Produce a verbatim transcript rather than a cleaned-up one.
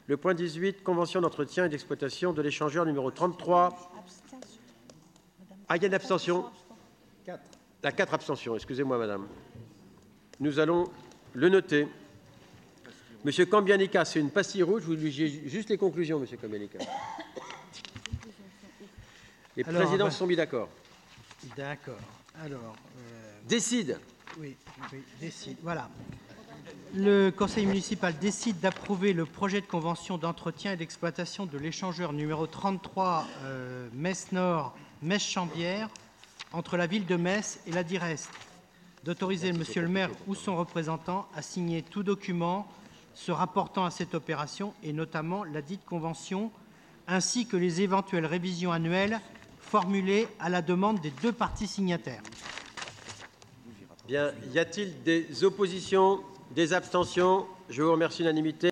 Le point dix-huit, convention d'entretien et d'exploitation de l'échangeur numéro trente-trois. Ah, il y a une abstention. À quatre abstentions, excusez-moi, madame. Nous allons le noter. Monsieur Kambianica, c'est une pastille rouge. Vous lui dites juste les conclusions, monsieur Kambianica. Les Alors, présidents bah, se sont mis d'accord. D'accord. Alors. Euh, Décide. Oui, oui, décide. Voilà. Le conseil municipal décide d'approuver le projet de convention d'entretien et d'exploitation de l'échangeur numéro trente-trois euh, Metz-Nord, Metz-Chambières, entre la ville de Metz et la DIREST, d'autoriser monsieur le maire ou son représentant à signer tout document se rapportant à cette opération et notamment la dite convention, ainsi que les éventuelles révisions annuelles formulées à la demande des deux parties signataires. Bien, y a-t-il des oppositions, des abstentions? Je vous remercie, l'unanimité.